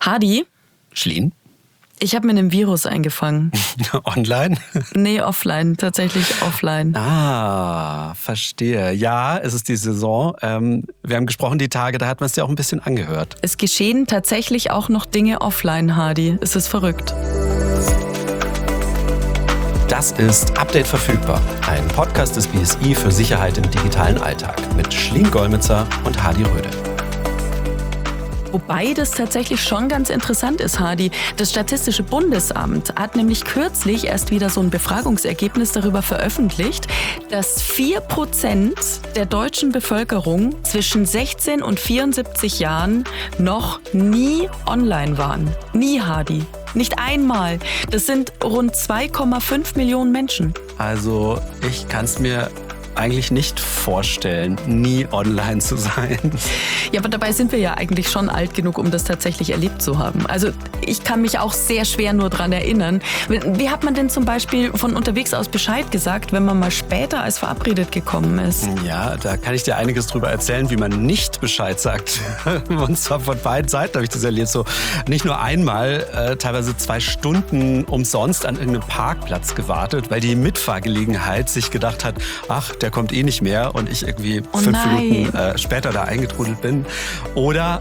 Hadi? Schlien? Ich habe mir einen Virus eingefangen. Online? Nee, offline. Tatsächlich offline. Ah, verstehe. Ja, es ist die Saison. Wir haben gesprochen die Tage, da hat man es ja auch ein bisschen angehört. Es geschehen tatsächlich auch noch Dinge offline, Hadi. Es ist verrückt. Das ist Update verfügbar. Ein Podcast des BSI für Sicherheit im digitalen Alltag mit Schleen Golmitzer und Hadi Röde. Wobei das tatsächlich schon ganz interessant ist, Hadi. Das Statistische Bundesamt hat nämlich kürzlich erst wieder so ein Befragungsergebnis darüber veröffentlicht, dass 4% der deutschen Bevölkerung zwischen 16 und 74 Jahren noch nie online waren. Nie, Hadi. Nicht einmal. Das sind rund 2,5 Millionen Menschen. Also ich kann es mir eigentlich nicht vorstellen, nie online zu sein. Ja, aber dabei sind wir ja eigentlich schon alt genug, um das tatsächlich erlebt zu haben. Also ich kann mich auch sehr schwer nur dran erinnern. Wie hat man denn zum Beispiel von unterwegs aus Bescheid gesagt, wenn man mal später als verabredet gekommen ist? Ja, da kann ich dir einiges drüber erzählen, wie man nicht Bescheid sagt. Und zwar von beiden Seiten habe ich das erlebt. So nicht nur einmal, teilweise 2 Stunden umsonst an irgendeinem Parkplatz gewartet, weil die Mitfahrgelegenheit sich gedacht hat, ach, der kommt eh nicht mehr und ich irgendwie 5 Minuten später da eingetrudelt bin. Oder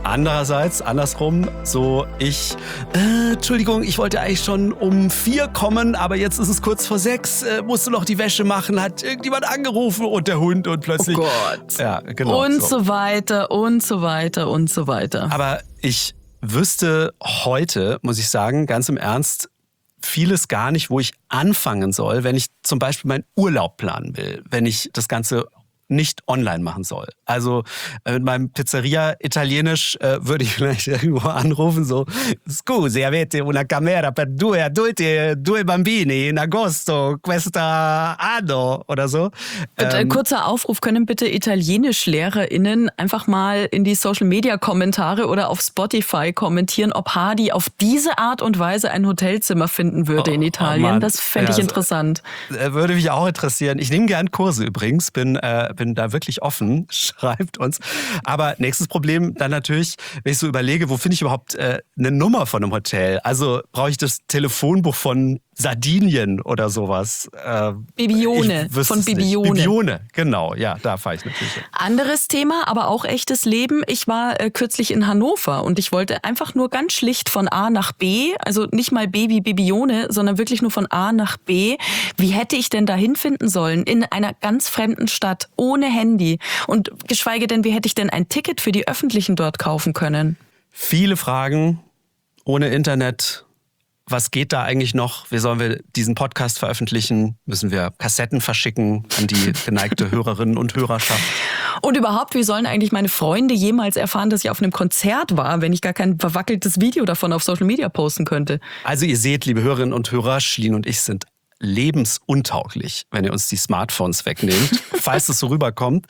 andersrum, so Entschuldigung, ich wollte eigentlich schon um 4 kommen, aber jetzt ist es kurz vor 6, musst du noch die Wäsche machen, hat irgendjemand angerufen und der Hund und plötzlich... Oh Gott. Ja, genau. Und so weiter und so weiter und so weiter. Aber ich wüsste heute, muss ich sagen, ganz im Ernst, vieles gar nicht, wo ich anfangen soll, wenn ich zum Beispiel meinen Urlaub planen will, wenn ich das Ganze nicht online machen soll. Also mit meinem Pizzeria-Italienisch würde ich vielleicht irgendwo anrufen, so Scusi, avete una camera per 2 adulti, 2 bambini in agosto, questa anno oder so. Kurzer Aufruf, können bitte ItalienischlehrerInnen einfach mal in die Social-Media-Kommentare oder auf Spotify kommentieren, ob Hadi auf diese Art und Weise ein Hotelzimmer finden würde in Italien. Das fände ich interessant. Würde mich auch interessieren. Ich nehme gern Kurse übrigens, bin da wirklich offen, schreibt uns. Aber nächstes Problem dann natürlich, wenn ich so überlege, wo finde ich überhaupt eine Nummer von einem Hotel? Also brauche ich das Telefonbuch von Sardinien oder sowas? Bibione, von Bibione. Bibione, genau, ja, da fahre ich natürlich hin. Anderes Thema, aber auch echtes Leben. Ich war kürzlich in Hannover und ich wollte einfach nur ganz schlicht von A nach B, also nicht mal B wie Bibione, sondern wirklich nur von A nach B. Wie hätte ich denn da hinfinden sollen? In einer ganz fremden Stadt, ohne Handy. Und geschweige denn, wie hätte ich denn ein Ticket für die Öffentlichen dort kaufen können? Viele Fragen, ohne Internet. Was geht da eigentlich noch? Wie sollen wir diesen Podcast veröffentlichen? Müssen wir Kassetten verschicken an die geneigte Hörerinnen und Hörerschaft? Und überhaupt, wie sollen eigentlich meine Freunde jemals erfahren, dass ich auf einem Konzert war, wenn ich gar kein verwackeltes Video davon auf Social Media posten könnte? Also ihr seht, liebe Hörerinnen und Hörer, Schleen und ich sind lebensuntauglich, wenn ihr uns die Smartphones wegnehmt, falls es so rüberkommt.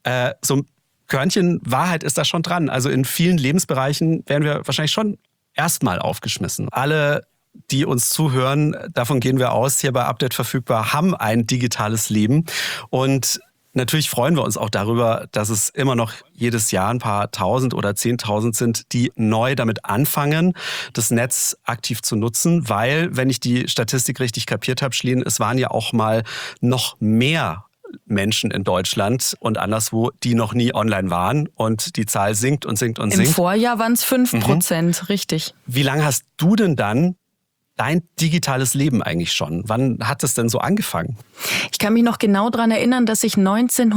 So ein Körnchen Wahrheit ist da schon dran. Also in vielen Lebensbereichen werden wir wahrscheinlich schon erstmal aufgeschmissen. Alle, die uns zuhören, davon gehen wir aus, hier bei Update verfügbar, haben ein digitales Leben. Und natürlich freuen wir uns auch darüber, dass es immer noch jedes Jahr ein paar Tausend oder 10.000 sind, die neu damit anfangen, das Netz aktiv zu nutzen. Weil, wenn ich die Statistik richtig kapiert habe, Schleen, es waren ja auch mal noch mehr Menschen in Deutschland und anderswo, die noch nie online waren. Und die Zahl sinkt und sinkt und sinkt. Im Vorjahr waren es 5%, richtig. Wie lange hast du denn dann dein digitales Leben eigentlich schon? Wann hat es denn so angefangen? Ich kann mich noch genau daran erinnern, dass ich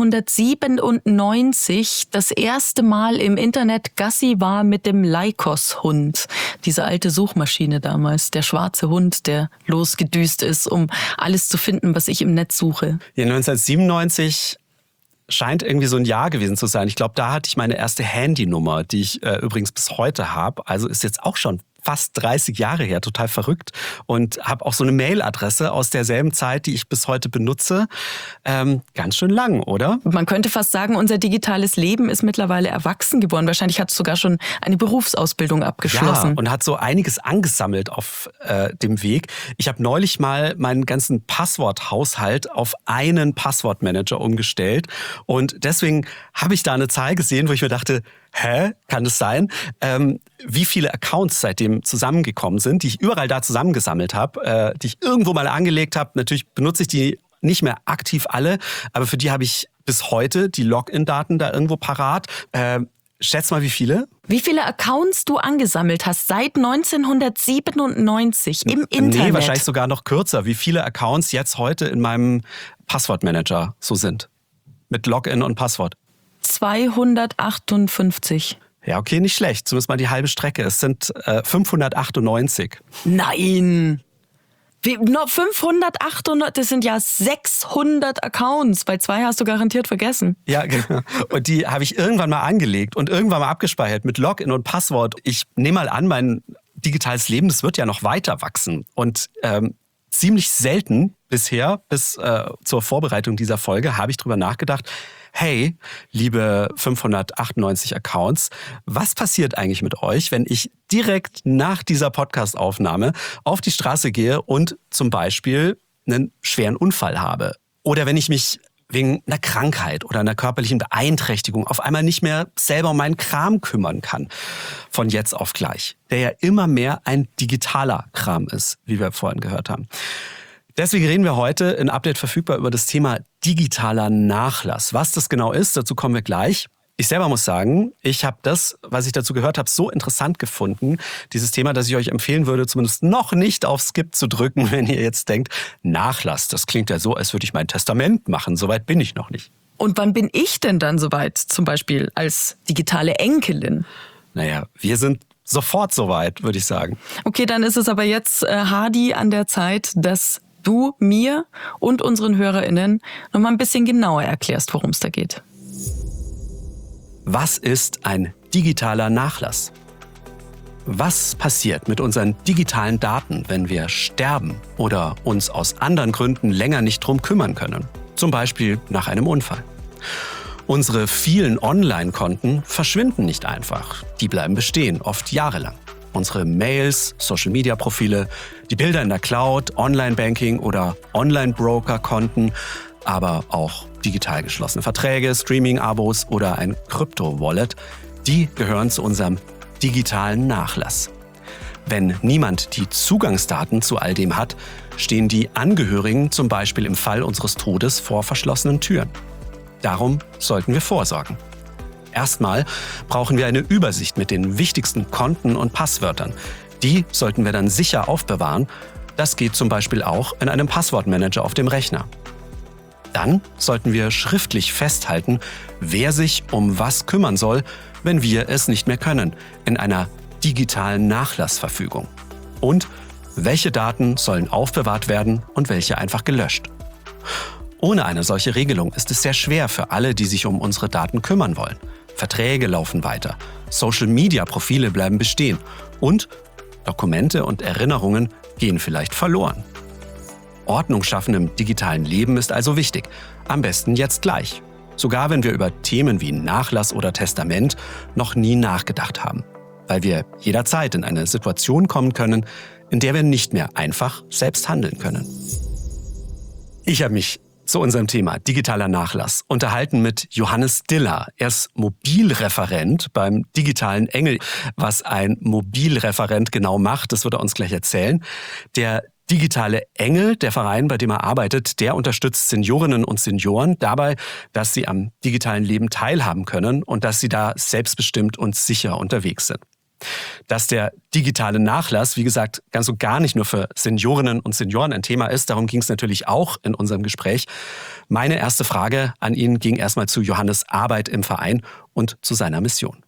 1997 das erste Mal im Internet Gassi war mit dem Lycos-Hund. Diese alte Suchmaschine damals, der schwarze Hund, der losgedüst ist, um alles zu finden, was ich im Netz suche. Ja, 1997 scheint irgendwie so ein Jahr gewesen zu sein. Ich glaube, da hatte ich meine erste Handynummer, die ich übrigens bis heute habe. Also ist jetzt auch schon fast 30 Jahre her, total verrückt. Und habe auch so eine Mailadresse aus derselben Zeit, die ich bis heute benutze. Ganz schön lang, oder? Man könnte fast sagen, unser digitales Leben ist mittlerweile erwachsen geworden. Wahrscheinlich hat es sogar schon eine Berufsausbildung abgeschlossen. Ja, und hat so einiges angesammelt auf dem Weg. Ich habe neulich mal meinen ganzen Passworthaushalt auf einen Passwortmanager umgestellt. Und deswegen habe ich da eine Zahl gesehen, wo ich mir dachte, hä, kann das sein? Wie viele Accounts seitdem zusammengekommen sind, die ich überall da zusammengesammelt habe, die ich irgendwo mal angelegt habe. Natürlich benutze ich die nicht mehr aktiv alle, aber für die habe ich bis heute die Login-Daten da irgendwo parat. Schätz mal, wie viele? Wie viele Accounts du angesammelt hast seit 1997 im Internet? Nee, wahrscheinlich sogar noch kürzer. Wie viele Accounts jetzt heute in meinem Passwortmanager so sind. Mit Login und Passwort. 258. Ja, okay, nicht schlecht. Zumindest mal die halbe Strecke. Es sind 598. Nein! Nur 598, das sind ja 600 Accounts. Bei 2 hast du garantiert vergessen. Ja, genau. Und die habe ich irgendwann mal angelegt und irgendwann mal abgespeichert mit Login und Passwort. Ich nehme mal an, mein digitales Leben, das wird ja noch weiter wachsen. Und ziemlich selten bisher, bis zur Vorbereitung dieser Folge, habe ich drüber nachgedacht, hey, liebe 598 Accounts, was passiert eigentlich mit euch, wenn ich direkt nach dieser Podcast-Aufnahme auf die Straße gehe und zum Beispiel einen schweren Unfall habe? Oder wenn ich mich wegen einer Krankheit oder einer körperlichen Beeinträchtigung auf einmal nicht mehr selber um meinen Kram kümmern kann, von jetzt auf gleich, der ja immer mehr ein digitaler Kram ist, wie wir vorhin gehört haben. Deswegen reden wir heute in Update verfügbar über das Thema digitaler Nachlass. Was das genau ist, dazu kommen wir gleich. Ich selber muss sagen, ich habe das, was ich dazu gehört habe, so interessant gefunden, dieses Thema, dass ich euch empfehlen würde, zumindest noch nicht auf Skip zu drücken, wenn ihr jetzt denkt, Nachlass, das klingt ja so, als würde ich mein Testament machen. Soweit bin ich noch nicht. Und wann bin ich denn dann soweit, zum Beispiel als digitale Enkelin? Naja, wir sind sofort soweit, würde ich sagen. Okay, dann ist es aber jetzt, Hardy, an der Zeit, dass du mir und unseren HörerInnen noch mal ein bisschen genauer erklärst, worum es da geht. Was ist ein digitaler Nachlass? Was passiert mit unseren digitalen Daten, wenn wir sterben oder uns aus anderen Gründen länger nicht drum kümmern können? Zum Beispiel nach einem Unfall. Unsere vielen Online-Konten verschwinden nicht einfach. Die bleiben bestehen, oft jahrelang. Unsere Mails, Social-Media-Profile, die Bilder in der Cloud, Online-Banking oder Online-Broker-Konten, aber auch digital geschlossene Verträge, Streaming-Abos oder ein Krypto-Wallet, die gehören zu unserem digitalen Nachlass. Wenn niemand die Zugangsdaten zu all dem hat, stehen die Angehörigen zum Beispiel im Fall unseres Todes vor verschlossenen Türen. Darum sollten wir vorsorgen. Erstmal brauchen wir eine Übersicht mit den wichtigsten Konten und Passwörtern. Die sollten wir dann sicher aufbewahren. Das geht zum Beispiel auch in einem Passwortmanager auf dem Rechner. Dann sollten wir schriftlich festhalten, wer sich um was kümmern soll, wenn wir es nicht mehr können, in einer digitalen Nachlassverfügung. Und welche Daten sollen aufbewahrt werden und welche einfach gelöscht. Ohne eine solche Regelung ist es sehr schwer für alle, die sich um unsere Daten kümmern wollen. Verträge laufen weiter, Social-Media-Profile bleiben bestehen und Dokumente und Erinnerungen gehen vielleicht verloren. Ordnung schaffen im digitalen Leben ist also wichtig, am besten jetzt gleich. Sogar wenn wir über Themen wie Nachlass oder Testament noch nie nachgedacht haben, weil wir jederzeit in eine Situation kommen können, in der wir nicht mehr einfach selbst handeln können. Ich habe mich zu unserem Thema digitaler Nachlass unterhalten mit Johannes Diller. Er ist Mobilreferent beim digitalen Engel. Was ein Mobilreferent genau macht, das wird er uns gleich erzählen. Der digitale Engel, der Verein, bei dem er arbeitet, der unterstützt Seniorinnen und Senioren dabei, dass sie am digitalen Leben teilhaben können und dass sie da selbstbestimmt und sicher unterwegs sind. Dass der digitale Nachlass, wie gesagt, ganz und gar nicht nur für Seniorinnen und Senioren ein Thema ist, darum ging es natürlich auch in unserem Gespräch. Meine erste Frage an ihn ging erstmal zu Johannes' Arbeit im Verein und zu seiner Mission.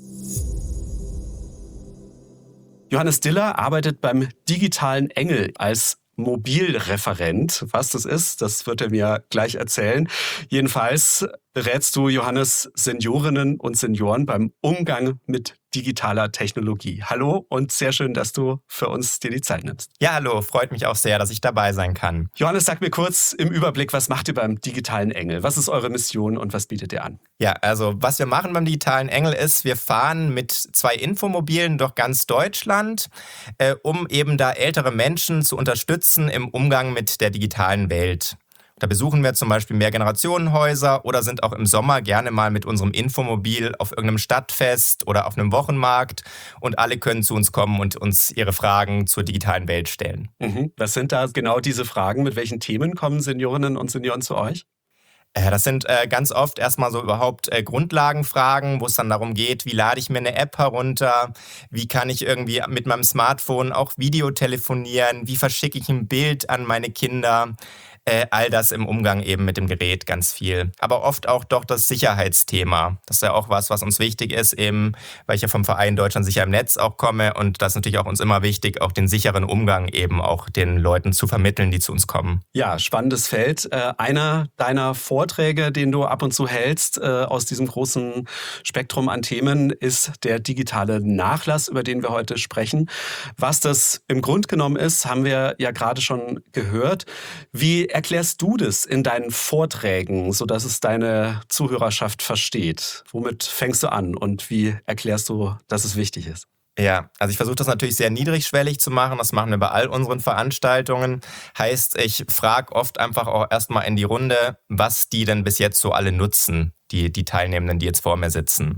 Johannes Diller arbeitet beim digitalen Engel als Mobilreferent. Was das ist, das wird er mir gleich erzählen. Jedenfalls berätst du, Johannes, Seniorinnen und Senioren beim Umgang mit digitaler Technologie. Hallo und sehr schön, dass du für uns dir die Zeit nimmst. Ja, hallo, freut mich auch sehr, dass ich dabei sein kann. Johannes, sag mir kurz im Überblick, was macht ihr beim digitalen Engel? Was ist eure Mission und was bietet ihr an? Ja, also was wir machen beim digitalen Engel ist, wir fahren mit 2 Infomobilen durch ganz Deutschland, um eben da ältere Menschen zu unterstützen im Umgang mit der digitalen Welt. Da besuchen wir zum Beispiel Mehrgenerationenhäuser oder sind auch im Sommer gerne mal mit unserem Infomobil auf irgendeinem Stadtfest oder auf einem Wochenmarkt und alle können zu uns kommen und uns ihre Fragen zur digitalen Welt stellen. Was sind da genau diese Fragen? Mit welchen Themen kommen Seniorinnen und Senioren zu euch? Das sind ganz oft erstmal so überhaupt Grundlagenfragen, wo es dann darum geht, wie lade ich mir eine App herunter, wie kann ich irgendwie mit meinem Smartphone auch Video telefonieren, wie verschicke ich ein Bild an meine Kinder. All das im Umgang eben mit dem Gerät ganz viel. Aber oft auch doch das Sicherheitsthema. Das ist ja auch was uns wichtig ist, eben, weil ich ja vom Verein Deutschland sicher im Netz auch komme und das ist natürlich auch uns immer wichtig, auch den sicheren Umgang eben auch den Leuten zu vermitteln, die zu uns kommen. Ja, spannendes Feld. Einer deiner Vorträge, den du ab und zu hältst, aus diesem großen Spektrum an Themen, ist der digitale Nachlass, über den wir heute sprechen. Was das im Grunde genommen ist, haben wir ja gerade schon gehört. Wie erklärst du das in deinen Vorträgen, sodass es deine Zuhörerschaft versteht? Womit fängst du an und wie erklärst du, dass es wichtig ist? Ja, also ich versuche das natürlich sehr niedrigschwellig zu machen. Das machen wir bei all unseren Veranstaltungen. Heißt, ich frage oft einfach auch erstmal in die Runde, was die denn bis jetzt so alle nutzen, die Teilnehmenden, die jetzt vor mir sitzen.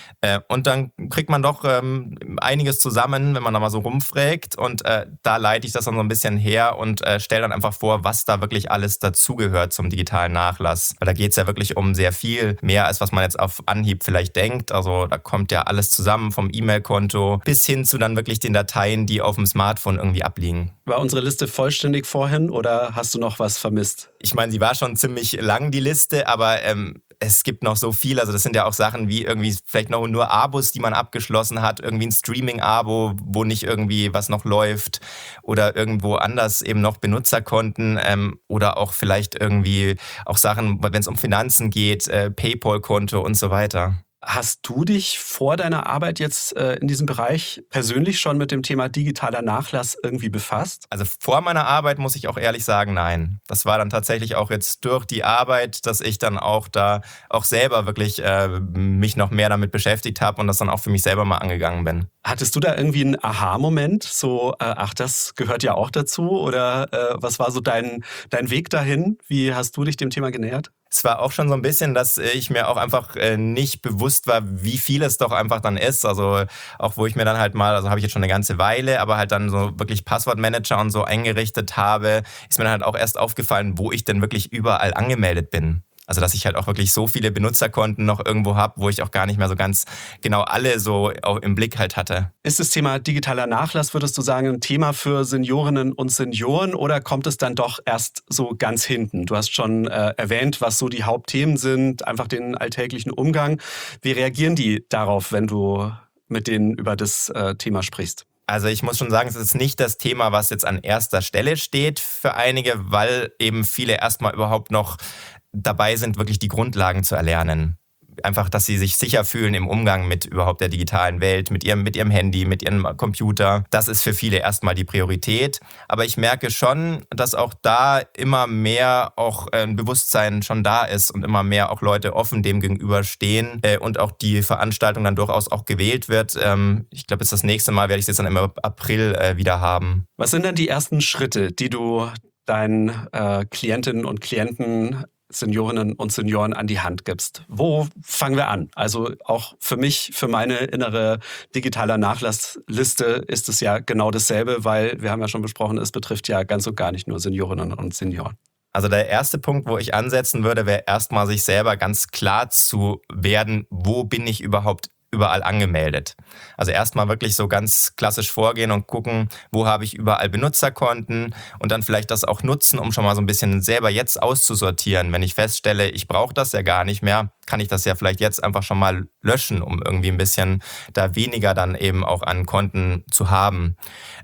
Und dann kriegt man doch einiges zusammen, wenn man da mal so rumfragt. Und da leite ich das dann so ein bisschen her und stelle dann einfach vor, was da wirklich alles dazugehört zum digitalen Nachlass. Weil da geht es ja wirklich um sehr viel mehr, als was man jetzt auf Anhieb vielleicht denkt. Also da kommt ja alles zusammen, vom E-Mail-Konto bis hin zu dann wirklich den Dateien, die auf dem Smartphone irgendwie abliegen. War unsere Liste vollständig vorhin oder hast du noch was vermisst? Ich meine, sie war schon ziemlich lang, die Liste, aber es gibt noch so viel. Also das sind ja auch Sachen wie irgendwie vielleicht noch nur Abos, die man abgeschlossen hat, irgendwie ein Streaming-Abo, wo nicht irgendwie was noch läuft oder irgendwo anders eben noch Benutzerkonten oder auch vielleicht irgendwie auch Sachen, wenn es um Finanzen geht, PayPal-Konto und so weiter. Hast du dich vor deiner Arbeit jetzt in diesem Bereich persönlich schon mit dem Thema digitaler Nachlass irgendwie befasst? Also vor meiner Arbeit muss ich auch ehrlich sagen, nein. Das war dann tatsächlich auch jetzt durch die Arbeit, dass ich dann auch da auch selber wirklich mich noch mehr damit beschäftigt habe und das dann auch für mich selber mal angegangen bin. Hattest du da irgendwie einen Aha-Moment? So, ach, das gehört ja auch dazu? Oder was war so dein Weg dahin? Wie hast du dich dem Thema genähert? Es war auch schon so ein bisschen, dass ich mir auch einfach nicht bewusst war, wie viel es doch einfach dann ist. Also auch wo ich mir dann halt mal, also habe ich jetzt schon eine ganze Weile, aber halt dann so wirklich Passwortmanager und so eingerichtet habe, ist mir dann halt auch erst aufgefallen, wo ich denn wirklich überall angemeldet bin. Also dass ich halt auch wirklich so viele Benutzerkonten noch irgendwo habe, wo ich auch gar nicht mehr so ganz genau alle so im Blick halt hatte. Ist das Thema digitaler Nachlass, würdest du sagen, ein Thema für Seniorinnen und Senioren oder kommt es dann doch erst so ganz hinten? Du hast schon erwähnt, was so die Hauptthemen sind, einfach den alltäglichen Umgang. Wie reagieren die darauf, wenn du mit denen über das Thema sprichst? Also ich muss schon sagen, es ist nicht das Thema, was jetzt an erster Stelle steht für einige, weil eben viele erstmal überhaupt noch dabei sind, wirklich die Grundlagen zu erlernen. Einfach, dass sie sich sicher fühlen im Umgang mit überhaupt der digitalen Welt, mit ihrem Handy, mit ihrem Computer. Das ist für viele erstmal die Priorität. Aber ich merke schon, dass auch da immer mehr auch ein Bewusstsein schon da ist und immer mehr auch Leute offen dem gegenüberstehen und auch die Veranstaltung dann durchaus auch gewählt wird. Ich glaube, das nächste Mal werde ich es jetzt dann im April wieder haben. Was sind denn die ersten Schritte, die du deinen Klientinnen und Klienten, Seniorinnen und Senioren an die Hand gibst? Wo fangen wir an? Also auch für mich, für meine innere digitaler Nachlassliste ist es ja genau dasselbe, weil wir haben ja schon besprochen, es betrifft ja ganz und gar nicht nur Seniorinnen und Senioren. Also der erste Punkt, wo ich ansetzen würde, wäre erstmal sich selber ganz klar zu werden, wo bin ich überhaupt überall angemeldet. Also erstmal wirklich so ganz klassisch vorgehen und gucken, wo habe ich überall Benutzerkonten und dann vielleicht das auch nutzen, um schon mal so ein bisschen selber jetzt auszusortieren. Wenn ich feststelle, ich brauche das ja gar nicht mehr, kann ich das ja vielleicht jetzt einfach schon mal löschen, um irgendwie ein bisschen da weniger dann eben auch an Konten zu haben.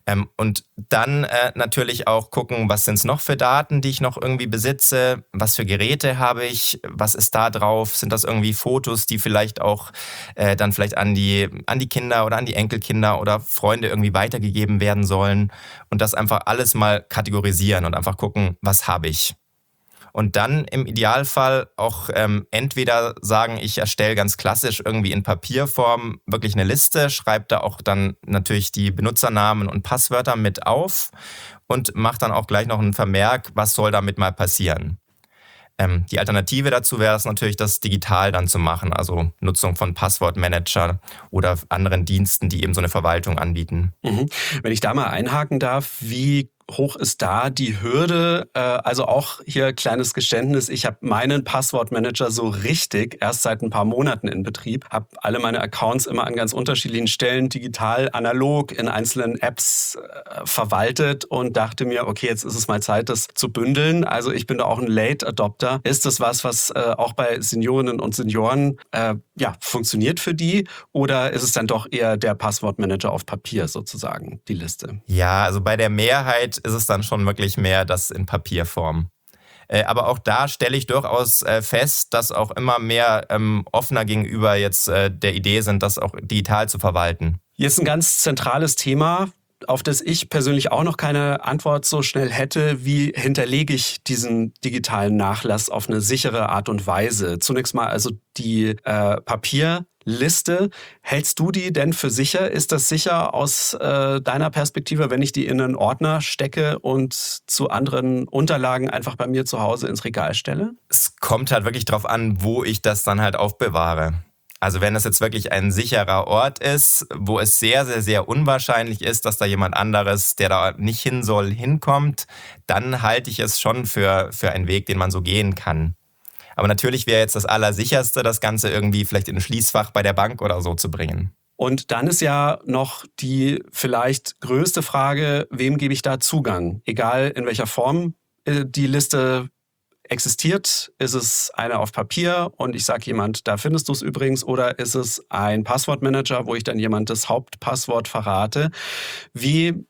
Und dann natürlich auch gucken, was sind es noch für Daten, die ich noch irgendwie besitze, was für Geräte habe ich, was ist da drauf, sind das irgendwie Fotos, die vielleicht auch dann vielleicht an die Kinder oder an die Enkelkinder oder Freunde irgendwie weitergegeben werden sollen und das einfach alles mal kategorisieren und einfach gucken, was habe ich. Und dann im Idealfall auch entweder sagen, ich erstelle ganz klassisch irgendwie in Papierform wirklich eine Liste, schreibe da auch dann natürlich die Benutzernamen und Passwörter mit auf und mache dann auch gleich noch einen Vermerk, was soll damit mal passieren. Die Alternative dazu wäre es natürlich, das digital dann zu machen, also Nutzung von Passwortmanager oder anderen Diensten, die eben so eine Verwaltung anbieten. Wenn ich da mal einhaken darf, wie hoch ist da die Hürde? Also auch hier kleines Geständnis, ich habe meinen Passwortmanager so richtig erst seit ein paar Monaten in Betrieb, habe alle meine Accounts immer an ganz unterschiedlichen Stellen, digital, analog, in einzelnen Apps verwaltet und dachte mir, okay, jetzt ist es mal Zeit, das zu bündeln. Also ich bin da auch ein Late Adopter. Ist das was auch bei Seniorinnen und Senioren funktioniert für die? Oder ist es dann doch eher der Passwortmanager auf Papier sozusagen, die Liste? Ja, also bei der Mehrheit ist es dann schon wirklich mehr das in Papierform. Aber auch da stelle ich durchaus fest, dass auch immer mehr offener gegenüber jetzt der Idee sind, das auch digital zu verwalten. Hier ist ein ganz zentrales Thema, auf das ich persönlich auch noch keine Antwort so schnell hätte. Wie hinterlege ich diesen digitalen Nachlass auf eine sichere Art und Weise? Zunächst mal also die Papierliste. Hältst du die denn für sicher? Ist das sicher aus deiner Perspektive, wenn ich die in einen Ordner stecke und zu anderen Unterlagen einfach bei mir zu Hause ins Regal stelle? Es kommt halt wirklich drauf an, wo ich das dann halt aufbewahre. Also wenn es jetzt wirklich ein sicherer Ort ist, wo es sehr, sehr, sehr unwahrscheinlich ist, dass da jemand anderes, der da nicht hin soll, hinkommt, dann halte ich es schon für einen Weg, den man so gehen kann. Aber natürlich wäre jetzt das Allersicherste, das Ganze irgendwie vielleicht in ein Schließfach bei der Bank oder so zu bringen. Und dann ist ja noch die vielleicht größte Frage, wem gebe ich da Zugang? Egal in welcher Form die Liste existiert, ist es eine auf Papier und ich sage jemand, da findest du es übrigens, oder ist es ein Passwortmanager, wo ich dann jemand das Hauptpasswort verrate? Wie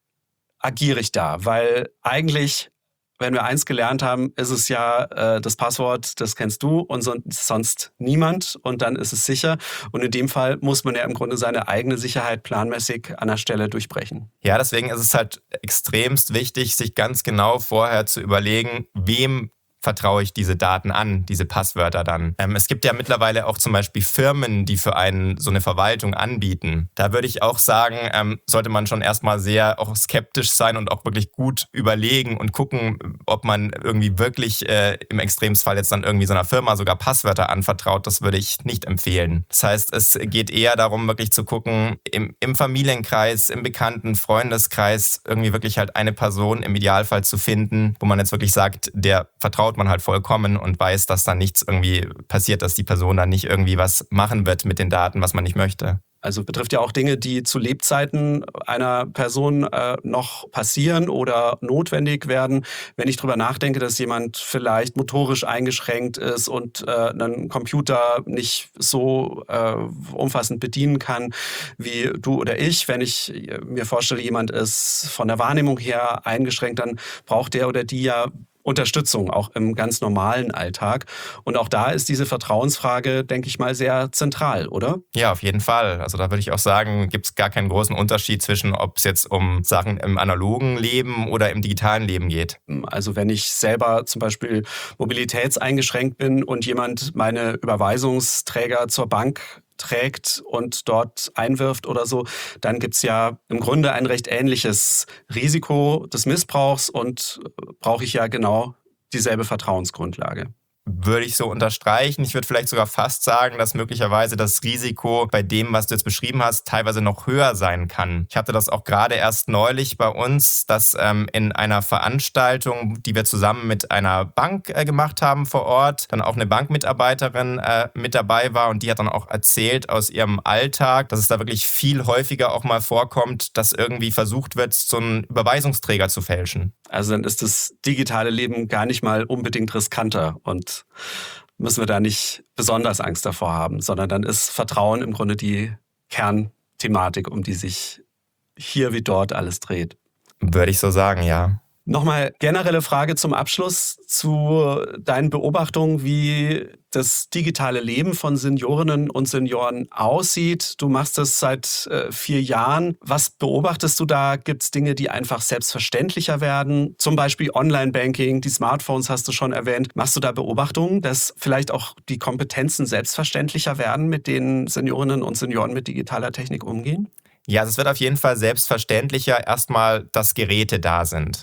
agiere ich da? Weil eigentlich, wenn wir eins gelernt haben, ist es ja das Passwort, das kennst du und sonst niemand und dann ist es sicher. Und in dem Fall muss man ja im Grunde seine eigene Sicherheit planmäßig an der Stelle durchbrechen. Ja, deswegen ist es halt extremst wichtig, sich ganz genau vorher zu überlegen, wem vertraue ich diese Daten an, diese Passwörter dann. Es gibt ja mittlerweile auch zum Beispiel Firmen, die für einen so eine Verwaltung anbieten. Da würde ich auch sagen, sollte man schon erstmal sehr auch skeptisch sein und auch wirklich gut überlegen und gucken, ob man irgendwie wirklich im Extremfall jetzt dann irgendwie so einer Firma sogar Passwörter anvertraut. Das würde ich nicht empfehlen. Das heißt, es geht eher darum, wirklich zu gucken, im Familienkreis, im bekannten Freundeskreis irgendwie wirklich halt eine Person im Idealfall zu finden, wo man jetzt wirklich sagt, der vertraut man halt vollkommen und weiß, dass da nichts irgendwie passiert, dass die Person dann nicht irgendwie was machen wird mit den Daten, was man nicht möchte. Also betrifft ja auch Dinge, die zu Lebzeiten einer Person noch passieren oder notwendig werden. Wenn ich drüber nachdenke, dass jemand vielleicht motorisch eingeschränkt ist und einen Computer nicht so umfassend bedienen kann wie du oder ich. Wenn ich mir vorstelle, jemand ist von der Wahrnehmung her eingeschränkt, dann braucht der oder die ja Unterstützung, auch im ganz normalen Alltag. Und auch da ist diese Vertrauensfrage, denke ich mal, sehr zentral, oder? Ja, auf jeden Fall. Also da würde ich auch sagen, gibt es gar keinen großen Unterschied zwischen, ob es jetzt um Sachen im analogen Leben oder im digitalen Leben geht. Also wenn ich selber zum Beispiel mobilitätseingeschränkt bin und jemand meine Überweisungsträger zur Bank trägt und dort einwirft oder so, dann gibt es ja im Grunde ein recht ähnliches Risiko des Missbrauchs und brauche ich ja genau dieselbe Vertrauensgrundlage. Würde ich so unterstreichen. Ich würde vielleicht sogar fast sagen, dass möglicherweise das Risiko bei dem, was du jetzt beschrieben hast, teilweise noch höher sein kann. Ich hatte das auch gerade erst neulich bei uns, dass in einer Veranstaltung, die wir zusammen mit einer Bank gemacht haben vor Ort, dann auch eine Bankmitarbeiterin mit dabei war und die hat dann auch erzählt aus ihrem Alltag, dass es da wirklich viel häufiger auch mal vorkommt, dass irgendwie versucht wird, so einen Überweisungsträger zu fälschen. Also dann ist das digitale Leben gar nicht mal unbedingt riskanter und müssen wir da nicht besonders Angst davor haben, sondern dann ist Vertrauen im Grunde die Kernthematik, um die sich hier wie dort alles dreht. Würde ich so sagen, ja. Nochmal generelle Frage zum Abschluss zu deinen Beobachtungen, wie das digitale Leben von Seniorinnen und Senioren aussieht. Du machst das seit 4 Jahren. Was beobachtest du da? Gibt es Dinge, die einfach selbstverständlicher werden? Zum Beispiel Online-Banking, die Smartphones hast du schon erwähnt. Machst du da Beobachtungen, dass vielleicht auch die Kompetenzen selbstverständlicher werden, mit denen Seniorinnen und Senioren mit digitaler Technik umgehen? Ja, also es wird auf jeden Fall selbstverständlicher erstmal, dass Geräte da sind.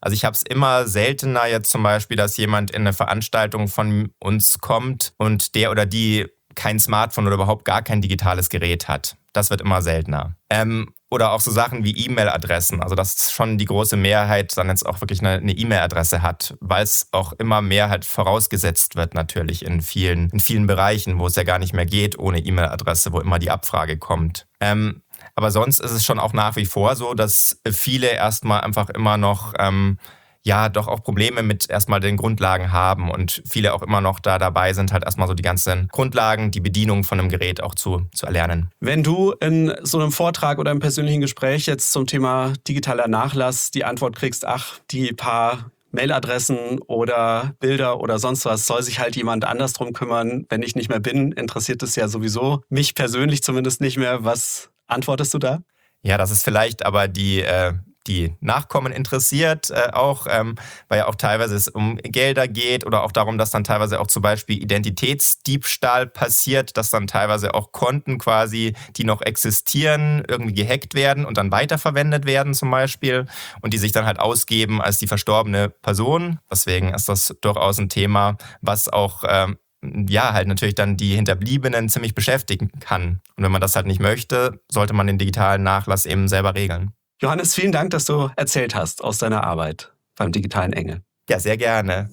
Also ich habe es immer seltener jetzt zum Beispiel, dass jemand in eine Veranstaltung von uns kommt und der oder die kein Smartphone oder überhaupt gar kein digitales Gerät hat. Das wird immer seltener. Oder auch so Sachen wie E-Mail-Adressen. Also dass schon die große Mehrheit dann jetzt auch wirklich eine E-Mail-Adresse hat, weil es auch immer mehr halt vorausgesetzt wird natürlich in vielen Bereichen, wo es ja gar nicht mehr geht ohne E-Mail-Adresse, wo immer die Abfrage kommt. Aber sonst ist es schon auch nach wie vor so, dass viele erstmal einfach immer noch doch auch Probleme mit erstmal den Grundlagen haben und viele auch immer noch da dabei sind, halt erstmal so die ganzen Grundlagen, die Bedienung von einem Gerät auch zu erlernen. Wenn du in so einem Vortrag oder im persönlichen Gespräch jetzt zum Thema digitaler Nachlass die Antwort kriegst, ach, die paar Mailadressen oder Bilder oder sonst was, soll sich halt jemand anders drum kümmern, wenn ich nicht mehr bin, interessiert es ja sowieso mich persönlich zumindest nicht mehr. Was antwortest du da? Ja, das ist vielleicht aber die Nachkommen interessiert auch, weil ja auch teilweise es um Gelder geht oder auch darum, dass dann teilweise auch zum Beispiel Identitätsdiebstahl passiert, dass dann teilweise auch Konten quasi, die noch existieren, irgendwie gehackt werden und dann weiterverwendet werden zum Beispiel und die sich dann halt ausgeben als die verstorbene Person. Deswegen ist das durchaus ein Thema, was auch halt natürlich dann die Hinterbliebenen ziemlich beschäftigen kann. Und wenn man das halt nicht möchte, sollte man den digitalen Nachlass eben selber regeln. Johannes, vielen Dank, dass du erzählt hast aus deiner Arbeit beim digitalen Engel. Ja, sehr gerne.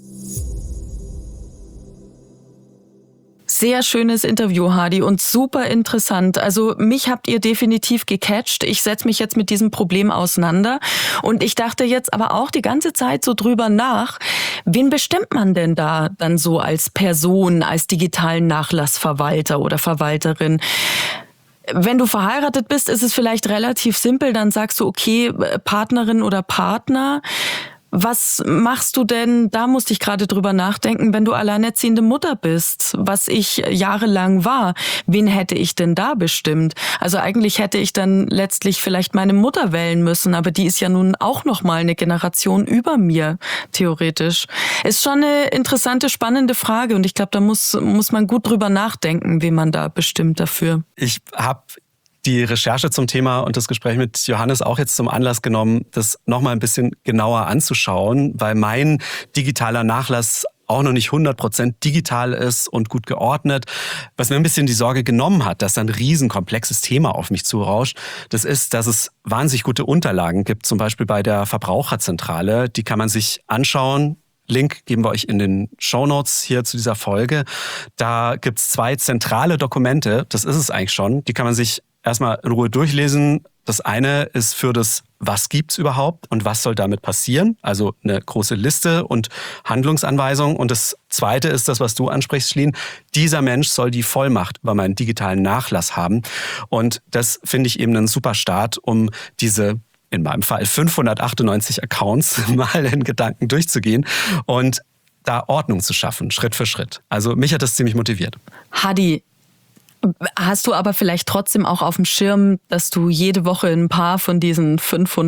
Sehr schönes Interview, Hadi, und super interessant. Also mich habt ihr definitiv gecatcht. Ich setze mich jetzt mit diesem Problem auseinander. Und ich dachte jetzt aber auch die ganze Zeit so drüber nach, wen bestimmt man denn da dann so als Person, als digitalen Nachlassverwalter oder Verwalterin? Wenn du verheiratet bist, ist es vielleicht relativ simpel, dann sagst du, okay, Partnerin oder Partner. Was machst du denn, da musste ich gerade drüber nachdenken, wenn du alleinerziehende Mutter bist, was ich jahrelang war, wen hätte ich denn da bestimmt? Also eigentlich hätte ich dann letztlich vielleicht meine Mutter wählen müssen, aber die ist ja nun auch noch mal eine Generation über mir, theoretisch. Ist schon eine interessante, spannende Frage und ich glaube, da muss man gut drüber nachdenken, wen man da bestimmt dafür. Ich habe die Recherche zum Thema und das Gespräch mit Johannes auch jetzt zum Anlass genommen, das nochmal ein bisschen genauer anzuschauen, weil mein digitaler Nachlass auch noch nicht 100% digital ist und gut geordnet. Was mir ein bisschen die Sorge genommen hat, dass da ein riesenkomplexes Thema auf mich zurauscht, das ist, dass es wahnsinnig gute Unterlagen gibt, zum Beispiel bei der Verbraucherzentrale. Die kann man sich anschauen. Link geben wir euch in den Shownotes hier zu dieser Folge. Da gibt's 2 zentrale Dokumente, das ist es eigentlich schon, die kann man sich erstmal in Ruhe durchlesen. Das eine ist für das, was gibt's überhaupt und was soll damit passieren? Also eine große Liste und Handlungsanweisungen. Und das zweite ist das, was du ansprichst, Schleen. Dieser Mensch soll die Vollmacht über meinen digitalen Nachlass haben. Und das finde ich eben einen super Start, um diese, in meinem Fall 598 Accounts mal in Gedanken durchzugehen und da Ordnung zu schaffen, Schritt für Schritt. Also mich hat das ziemlich motiviert. Hadi, hast du aber vielleicht trotzdem auch auf dem Schirm, dass du jede Woche ein paar von diesen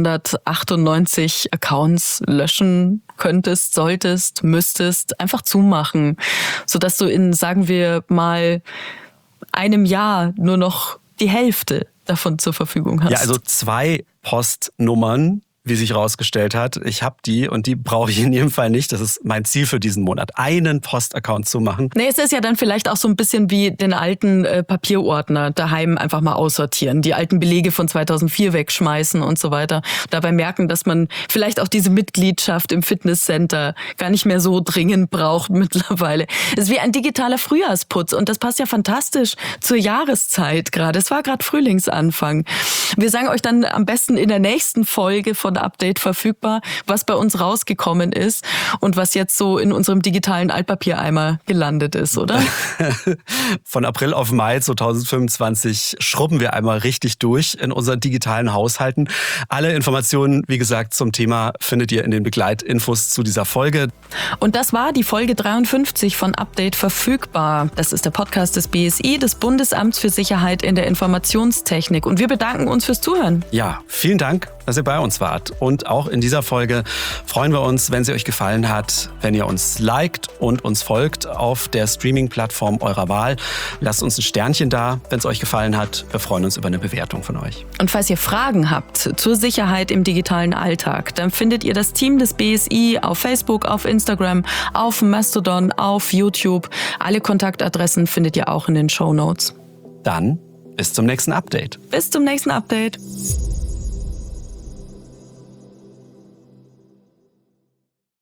598 Accounts löschen könntest, solltest, müsstest, einfach zumachen, sodass du in, sagen wir mal, einem Jahr nur noch die Hälfte davon zur Verfügung hast? Ja, also 2 Postnummern, wie sich herausgestellt hat. Ich habe die und die brauche ich in jedem Fall nicht. Das ist mein Ziel für diesen Monat, einen Postaccount zu machen. Nee, es ist ja dann vielleicht auch so ein bisschen wie den alten Papierordner daheim einfach mal aussortieren, die alten Belege von 2004 wegschmeißen und so weiter. Dabei merken, dass man vielleicht auch diese Mitgliedschaft im Fitnesscenter gar nicht mehr so dringend braucht mittlerweile. Es ist wie ein digitaler Frühjahrsputz und das passt ja fantastisch zur Jahreszeit gerade. Es war gerade Frühlingsanfang. Wir sagen euch dann am besten in der nächsten Folge von Update verfügbar, was bei uns rausgekommen ist und was jetzt so in unserem digitalen Altpapiereimer gelandet ist, oder? Von April auf Mai 2025 schrubben wir einmal richtig durch in unseren digitalen Haushalten. Alle Informationen, wie gesagt, zum Thema findet ihr in den Begleitinfos zu dieser Folge. Und das war die Folge 53 von Update verfügbar. Das ist der Podcast des BSI, des Bundesamts für Sicherheit in der Informationstechnik. Und wir bedanken uns fürs Zuhören. Ja, vielen Dank dass ihr bei uns wart. Und auch in dieser Folge freuen wir uns, wenn sie euch gefallen hat, wenn ihr uns liked und uns folgt auf der Streaming-Plattform eurer Wahl. Lasst uns ein Sternchen da, wenn es euch gefallen hat. Wir freuen uns über eine Bewertung von euch. Und falls ihr Fragen habt zur Sicherheit im digitalen Alltag, dann findet ihr das Team des BSI auf Facebook, auf Instagram, auf Mastodon, auf YouTube. Alle Kontaktadressen findet ihr auch in den Shownotes. Dann bis zum nächsten Update. Bis zum nächsten Update.